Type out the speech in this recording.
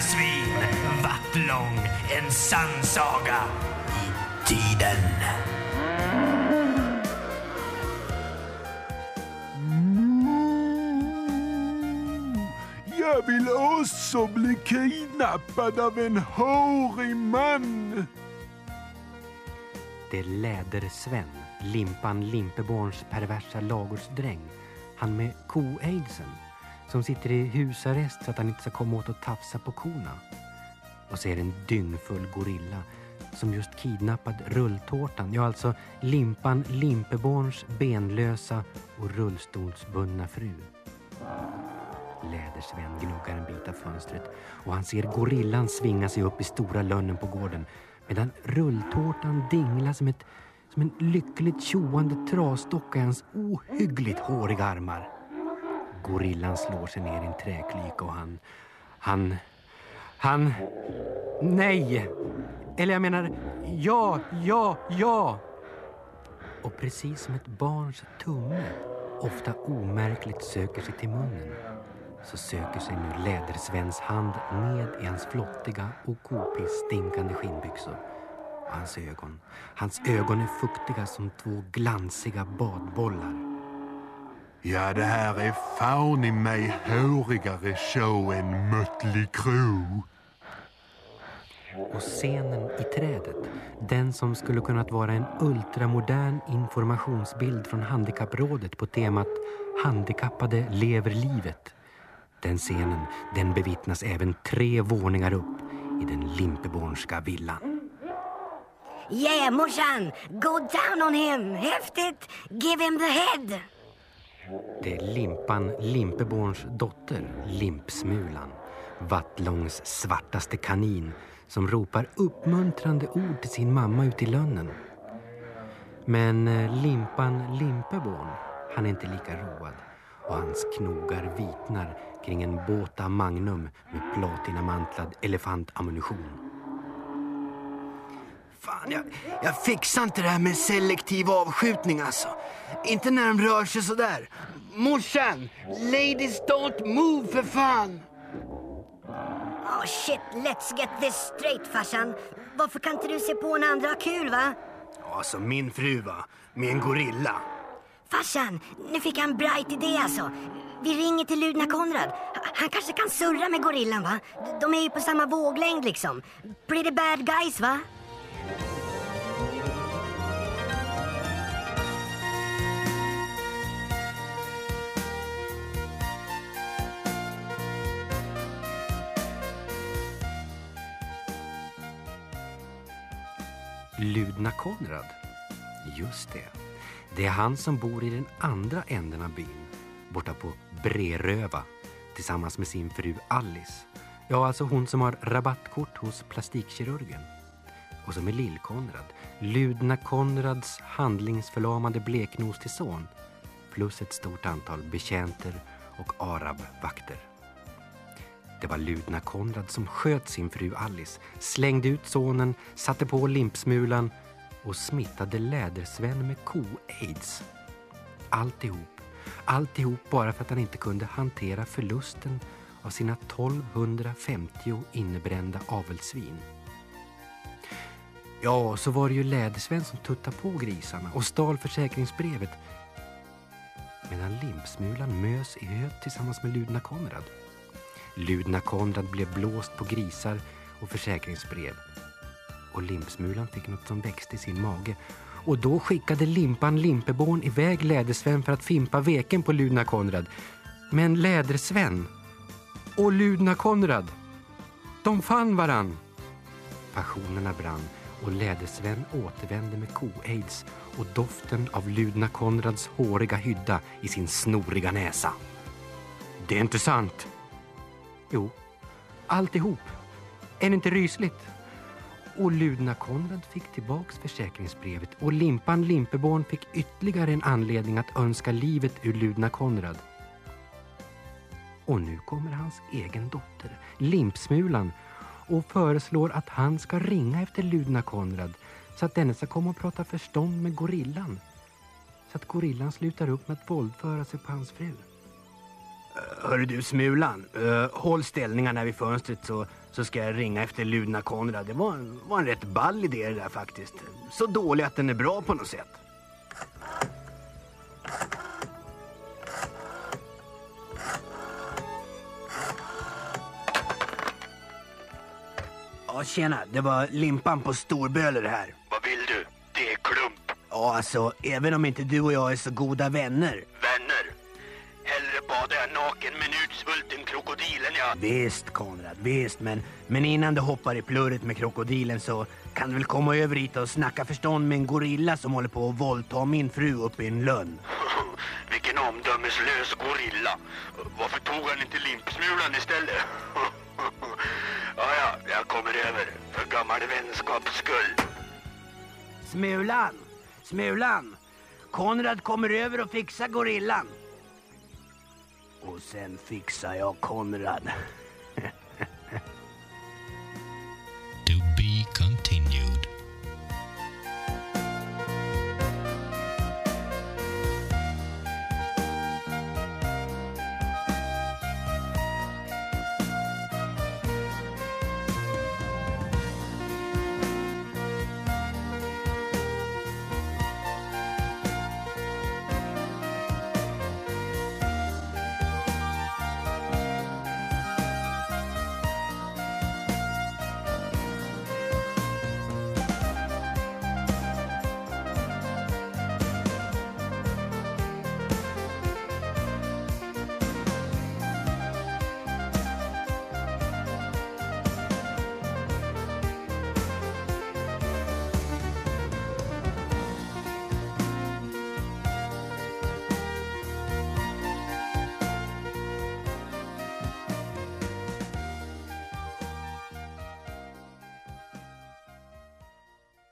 svin, vattlång, en sannsaga i tiden. Jag vill också bli kidnappad av en hårig man. Det är Läder-Sven, Limpan Limpeborns perversa lagårdsdräng. Han med ko-aidsen som sitter i husarrest så att han inte ska komma åt att tafsa på korna. Och så är det en dyngfull gorilla som just kidnappad rulltårtan. Ja, alltså Limpan Limpeborns benlösa och rullstolsbundna fru. Läder-Sven gnuggar en bit av fönstret och han ser gorillan svinga sig upp i stora lönnen på gården medan rulltårtan dinglar som en lyckligt tjoande trasdocka i hans ohyggligt håriga armar. Gorillan slår sig ner i en träklyka och han... Nej! Eller jag menar, ja! Och precis som ett barns tumme ofta omärkligt söker sig till munnen, så söker sig nu Läder-Svens hand ned i hans flottiga och kopiss stinkande skinnbyxor. Och hans ögon är fuktiga som två glansiga badbollar. Ja, det här är fan i mig hårigare show än Mötley Crüe. Och scenen i trädet, den som skulle kunnat vara en ultramodern informationsbild från handikapprådet på temat handikappade lever livet. Den scenen, den bevittnas även 3 våningar upp i den limpebornska villan. Yeah, morsan! Go down on him! Häftigt! Give him the head! Det är Limpan Limpeborns dotter, Limpsmulan, Vattlångs svartaste kanin, som ropar uppmuntrande ord till sin mamma ute i lönnen. Men Limpan Limpeborn, han är inte lika road och hans knogar vitnar kring en båta Magnum med platinamantlad elefantammunition. Fan, jag fixar inte det här med selektiv avskjutning alltså. Inte när de rör sig sådär. Morsan, ladies don't move för fan. Oh shit, let's get this straight, farsan. Varför kan inte du se på när andra har kul, va? Alltså min fru, va? Med en gorilla. Farsan, nu fick jag en bright idé alltså. Vi ringer till Ludna Konrad. Han kanske kan surra med gorillan, va? De är ju på samma våglängd liksom. Pretty bad guys, va? Ludna Konrad. Just det. Det är han som bor i den andra änden av byn, borta på Breröva, tillsammans med sin fru Alice. Ja, alltså hon som har rabattkort hos plastikkirurgen. Och som är Lill-Konrad, Ludna Konrads handlingsförlamade bleknos till son, plus ett stort antal betjänter och arabvakter. Det var Ludna Konrad som sköt sin fru Alice, slängde ut sonen, satte på Limpsmulan och smittade Läder-Sven med ko-aids. Alltihop bara för att han inte kunde hantera förlusten av sina 1250 innebrända avelsvin. Ja, så var det ju Läder-Sven som tuttade på grisarna och stal försäkringsbrevet, medan Limpsmulan mös i höet tillsammans med Ludna Konrad. Ludna Konrad blev blåst på grisar och försäkringsbrev. Och Limpsmulan fick något som växte i sin mage. Och då skickade Limpan Limpeborn iväg Läder-Sven för att fimpa veken på Ludna Konrad. Men Läder-Sven och Ludna Konrad, de fann varann. Passionerna brann och Läder-Sven återvände med ko-aids och doften av Ludna Konrads håriga hydda i sin snoriga näsa. Det är inte sant. Jo, alltihop. Är det inte rysligt? Och Ludna Konrad fick tillbaks försäkringsbrevet och Limpan Limpeborn fick ytterligare en anledning att önska livet ur Ludna Konrad. Och nu kommer hans egen dotter, Limpsmulan, och föreslår att han ska ringa efter Ludna Konrad så att denne ska komma och prata förstånd med gorillan. Så att gorillan slutar upp med att våldföra sig på hans fru. Hörru du Smulan, håll ställningarna vid fönstret så ska jag ringa efter Ludna Konrad. Det var en rätt ball idé det där faktiskt. Så dålig att den är bra på något sätt. Ja, tjena. Det var Limpan på Storböler här. Vad vill du? Det är Klump. Ja, alltså, även om inte du och jag är så goda vänner. Vänner. Hellre badar jag naken med en utsvulten krokodil än jag... Visst, Konrad, visst. Men innan du hoppar i plurret med krokodilen så kan du väl komma över hit och snacka förstånd med en gorilla som håller på att våldta min fru uppe i en lönn. Vilken omdömeslös gorilla. Varför tog han inte Limpsmulan istället? Ja, jag kommer över. För gammal vänskaps skull. Smulan! Konrad kommer över och fixar gorillan. Och sen fixar jag Konrad.